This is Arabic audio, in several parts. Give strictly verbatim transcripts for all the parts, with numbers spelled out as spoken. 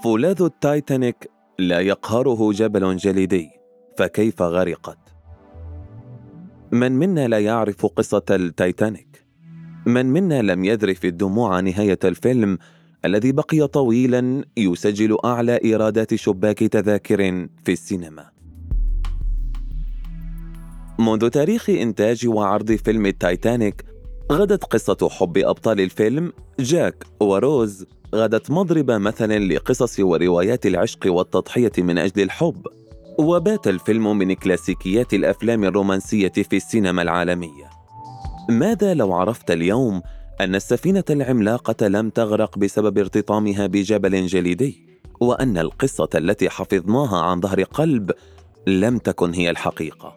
فولاذ التايتانيك لا يقهره جبل جليدي، فكيف غرقت؟ من منا لا يعرف قصة التايتانيك؟ من منا لم يذرف الدموع نهاية الفيلم الذي بقي طويلا يسجل أعلى إيرادات شباك تذاكر في السينما؟ منذ تاريخ إنتاج وعرض فيلم التايتانيك غدت قصة حب أبطال الفيلم جاك وروز غدت مضرب مثل لقصص وروايات العشق والتضحية من أجل الحب، وبات الفيلم من كلاسيكيات الأفلام الرومانسية في السينما العالمية. ماذا لو عرفت اليوم أن السفينة العملاقة لم تغرق بسبب ارتطامها بجبل جليدي، وأن القصة التي حفظناها عن ظهر قلب لم تكن هي الحقيقة؟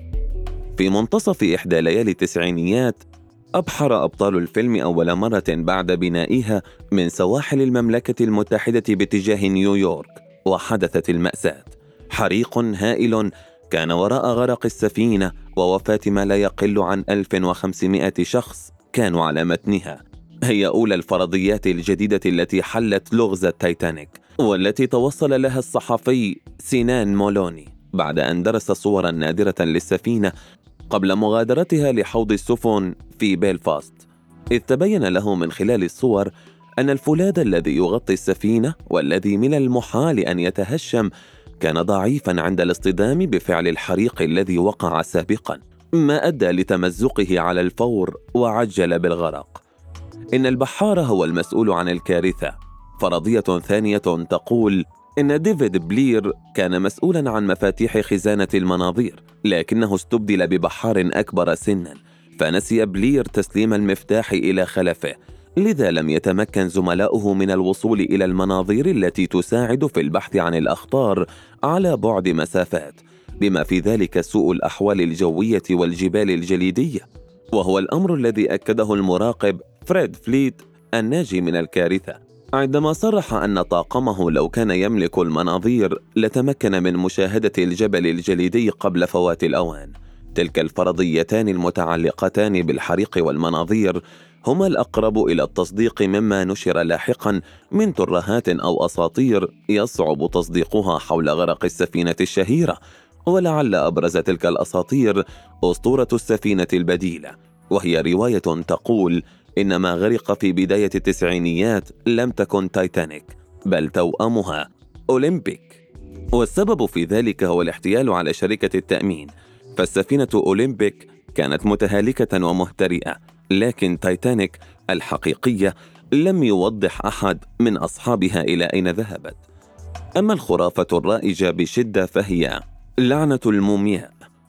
في منتصف إحدى ليالي التسعينيات أبحر أبطال الفيلم أول مرة بعد بنائها من سواحل المملكة المتحدة باتجاه نيويورك، وحدثت المأساة. حريق هائل كان وراء غرق السفينة ووفاة ما لا يقل عن ألف وخمسمائة شخص كانوا على متنها. هي أولى الفرضيات الجديدة التي حلت لغز التايتانيك، والتي توصل لها الصحفي سينان مولوني بعد أن درس صورا نادرة للسفينة قبل مغادرتها لحوض السفن في بيلفاست. إذ تبين له من خلال الصور أن الفولاذ الذي يغطي السفينة والذي من المحال أن يتهشم كان ضعيفا عند الاصطدام بفعل الحريق الذي وقع سابقا، ما أدى لتمزقه على الفور وعجل بالغرق. إن البحار هو المسؤول عن الكارثة. فرضية ثانية تقول إن ديفيد بلير كان مسؤولا عن مفاتيح خزانة المناظير، لكنه استبدل ببحار أكبر سنا، فنسي بلير تسليم المفتاح إلى خلفه، لذا لم يتمكن زملاؤه من الوصول إلى المناظير التي تساعد في البحث عن الأخطار على بعد مسافات، بما في ذلك سوء الأحوال الجوية والجبال الجليدية، وهو الأمر الذي أكده المراقب فريد فليت الناجي من الكارثة عندما صرح أن طاقمه لو كان يملك المناظير لتمكن من مشاهدة الجبل الجليدي قبل فوات الأوان. تلك الفرضيتان المتعلقتان بالحريق والمناظير هما الأقرب إلى التصديق مما نشر لاحقا من ترهات أو أساطير يصعب تصديقها حول غرق السفينة الشهيرة، ولعل أبرز تلك الأساطير أسطورة السفينة البديلة، وهي رواية تقول إن ما غرق في بداية التسعينيات لم تكن تايتانيك بل توأمها أولمبيك، والسبب في ذلك هو الاحتيال على شركة التأمين، فالسفينة أولمبيك كانت متهالكة ومهترئة، لكن تايتانيك الحقيقية لم يوضح أحد من أصحابها إلى أين ذهبت. أما الخرافة الرائجة بشدة فهي لعنة المومياء.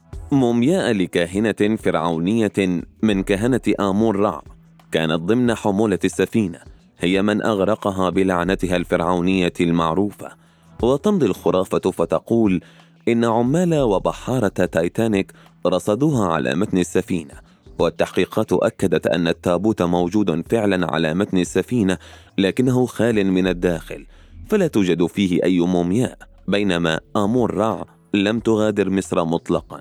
مومياء لكاهنة فرعونية من كهنة آمون رع كانت ضمن حمولة السفينة، هي من أغرقها بلعنتها الفرعونية المعروفة. وتمضي الخرافة فتقول إن عمال وبحارة تايتانيك رصدوها على متن السفينة، والتحقيقات أكدت أن التابوت موجود فعلا على متن السفينة، لكنه خال من الداخل، فلا توجد فيه أي مومياء، بينما آمون رع لم تغادر مصر مطلقا.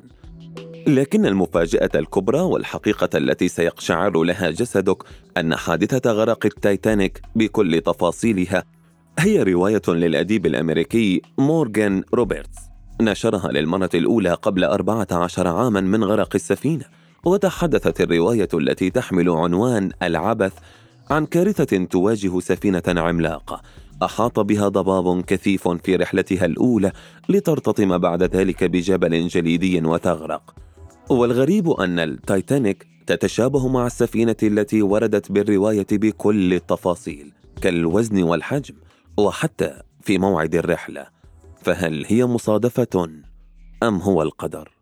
لكن المفاجأة الكبرى والحقيقة التي سيقشعر لها جسدك أن حادثة غرق التايتانيك بكل تفاصيلها هي رواية للأديب الأمريكي مورغان روبرتس، نشرها للمرة الأولى قبل أربعة عشر عاما من غرق السفينة. وتحدثت الرواية التي تحمل عنوان العبث عن كارثة تواجه سفينة عملاقة أحاط بها ضباب كثيف في رحلتها الأولى لترتطم بعد ذلك بجبل جليدي وتغرق. والغريب أن التايتانيك تتشابه مع السفينة التي وردت بالرواية بكل التفاصيل كالوزن والحجم وحتى في موعد الرحلة، فهل هي مصادفة أم هو القدر؟